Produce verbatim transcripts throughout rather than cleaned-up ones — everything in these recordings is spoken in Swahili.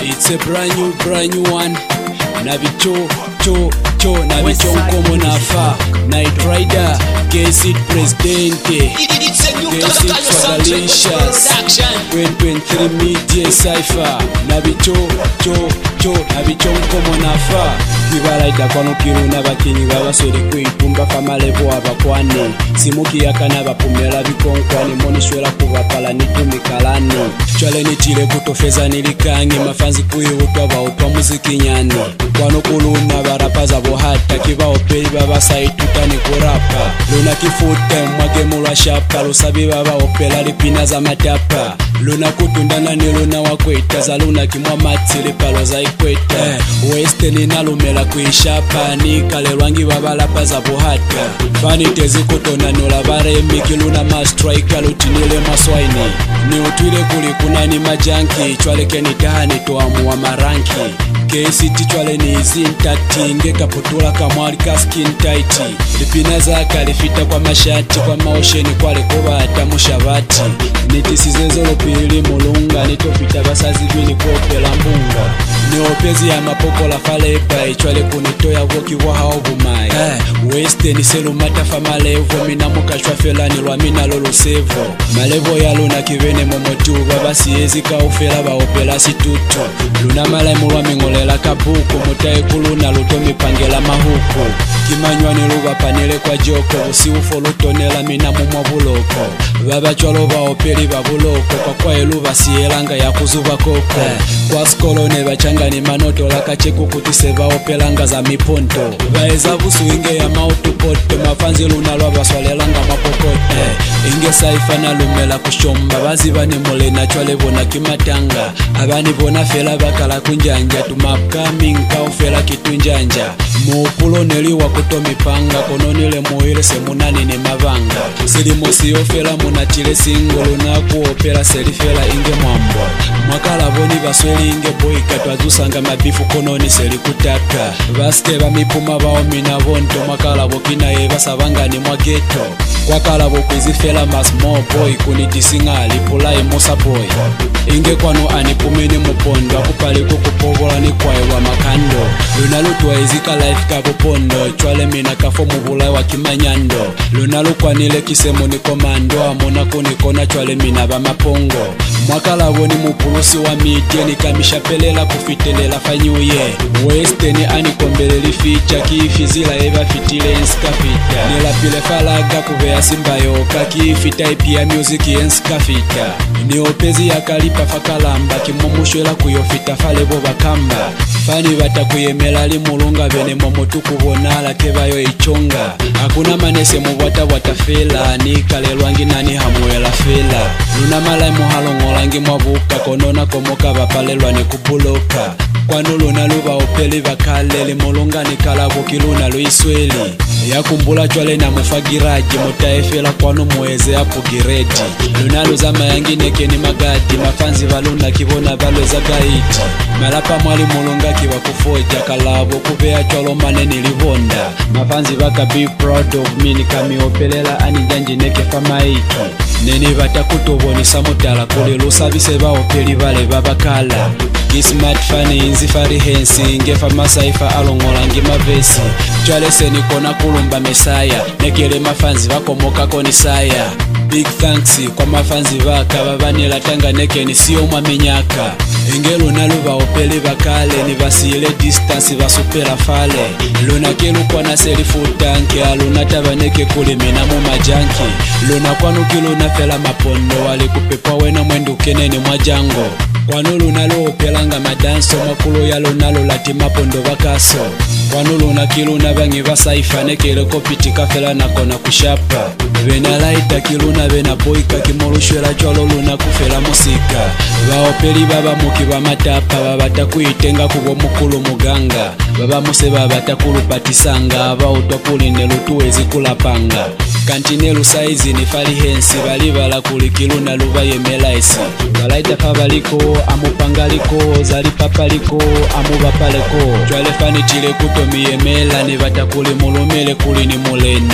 It's a brand new, brand new one. Nabi cho, cho, cho, Nabi chonko monafa. Night Rider, K-Seed Presidente, K-Seed Swagalicious, twenty twenty-three Media Cypher. Nabi cho, cho, cho, Nabi chonko monafa. Kibalaida kwano kiruna bakinyi babasore kwitumba famalevo abakwane. Simuki yakana bapumela bikonkwani monishwera kubapala nitumikalani. Chwale nitile kutofeza nilikangi mafanzi kuyiwutwa bautwa muziki nyani. Kwano kuluna barapaza bohata kiba opeli baba saitutani kurapa. Luna kifute mwage mulwa shapa lusabi baba opela lipina za matapa. Luna kutundana ni luna wakweta za luna kimwa matili palo za ikweta. eh, Weste ni nalumela kuishapa ni kale lwangi baba lapa za bohata. Fani tezi kutona nula baremi kiluna mastrika lutinile maswaini. Ni utwile kulikuna ni majanki chwale kenitahani tuamu wa maranki. K-Seed chwale ni zintatinge kaputula kamwali ka skin tight. Lipina za kalifita kwa mashati kwa maosheni kwale kuba atamushabati. Nitisizezo lopili mulunga nitopita basazi vini kopela mbunga. Ni opezi ya mapoko la falepa ichwale kunitoya woki wa hao bumai. eh, Weste ni selu matafa malevo minamuka chwafela ni lwamina lolo sevo. Malevo ya luna kivene momotu baba siyezi kaufela baopela situtu. Luna malai mulwami ngolela kabuku mutae kuluna lutomi pangela mahuku. Kimanywa ni luba panele kwa joko usi ufo lutonela mina mumwa buloko. Baba chwalo baopeli babuloko kwa kwa eluba siyelanga ya kuzuba koko. eh, Kwa skolone bachanga ni manoto laka cheku kutise baopelanga za miponto. Baeza busu inge ya mautu poto mafanzi luna lwa baswalelanga mapokote. eh, Inge saifa na lumela kushomba bazi bani mole na chwale bona kimatanga. Abani bona fela bakala kunjanja tumapcoming kaufela kitunjanja. Muupulo neliwa kutomipanga kononile muile semunani ni mavanga. Silimo siyofela munatile singolo na kuopela selifela inge mwambo. Mwakala boni basweli inge boika twazusanga mabifu kononi seli kutaka. Baske bamipuma baomina bonto mwakala bokina eba sabangani mwa ghetto. Kwakala bokwizifela mas more boy kunitisinga alipulai mosa boy. Inge kwano anipumini mupondo akupali kukupobola ni kwaewa makando. Luna lutwa izika life kabupondo chwale mina kafo mubulai wa kimanyando. Luna lukwanile kisemo ni komando amona kunikona chwale mina ba mapongo. Mwakala boni mupulusi wa midye nikamisha pelela kufitelela fanyuye. Weste ni anikombeleli ficha kiifizila eva fitile enskafita. Nilapile falaga kuvea simba yoka kiifita ipia music enskafita. Ni opezi ya kalipa fakalamba kimomushwela kuyofita falebo bakamba. Fani bata kuyemela li mulunga bene momotu kubonala kebayo ichonga. Hakuna manese mubwata watafela ni kale lwangi nani hamuela fela. Luna malai muhalongo langi mwabuka konona komoka bapalelwa ni kupuloka. Kwano luna luba opeli bakale li mulunga ni kalabu kiluna luisweli. Yakumbula chwale na mufagiraji mutaefela kwano muweze hapo gireti. Luna luzama yangi neke ni magadi mafanzi baluna kibona balweza gaiti. Malapa mwali mulunga kiwa kufoja kalabo kubea chwalo maneni livonda. Mafanzi baka be proud of me nikamiopelela anijanji neke famaiki. Neni bata kutoboni samotala kule lusabise baopeli bale babakala. Kismat fani inzi fari hensi ingefa masaifa alongolangi mavesi. Chwale seni kona kulumba mesaya nekele mafanzi bakomoka koni saya. Big thanks kwa mafanzi baka babanila tanga neke ni siyo mwaminyaka. Ingelu na luba opeli bakale ni basile distance basupela fale. Luna kelu kwa na selifuta nke aluna tabaneke kule minamu majanki. Luna kwanu kilu na fela mapondo wale kupepa wena mwendu keneni mwajango. Kwanu luna lo opelanga madanso makulo ya luna lo lati mapondo bakaso. Kwanu luna kilu na bangi basaifa nekele kopiti kafela na kona kushapa. Bena laita kiluna bena boika kimolushwela chwalo luna kufela musika. Baopeli baba muki ba matapa babata kuitenga kubo mukulu muganga. Baba muse babata kulupatisanga aba utokuline lutuwezi kulapanga. Kantinelu saizi ni fali hensi bali bala kulikiluna luba yemelaisi. Balaita fabaliko amupangaliko zali papaliko amubapaleko. Chwale fani chile kutomi yemela ni bata kuli mulumele kuli ni mulena.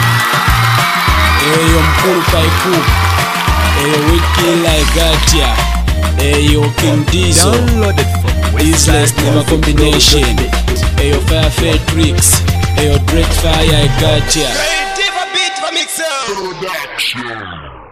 Eyo mkulu paipu. Eyo wiki like gatia. Eyo King Dizo. Downloaded from Disless never combination. Ayo fire fade tricks. Ayo Drake fire I gotcha. Diva beat for mixer.